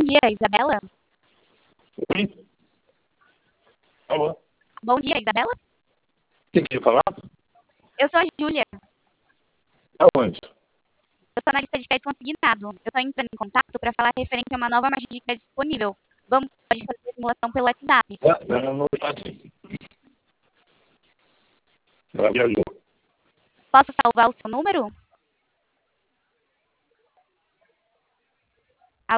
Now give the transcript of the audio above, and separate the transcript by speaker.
Speaker 1: dia, Isabela.
Speaker 2: Oi? Alô?
Speaker 1: Bom dia, Isabela.
Speaker 2: Quem quer falar?
Speaker 1: Eu sou a Júlia.
Speaker 2: Aonde?
Speaker 1: Eu sou analista de crédito consignado. Eu estou entrando em contato para falar referente a uma nova margem de crédito disponível. Pode fazer a simulação pelo WhatsApp.
Speaker 2: Ela não está aqui. Ela viajou.
Speaker 1: Posso salvar o seu número?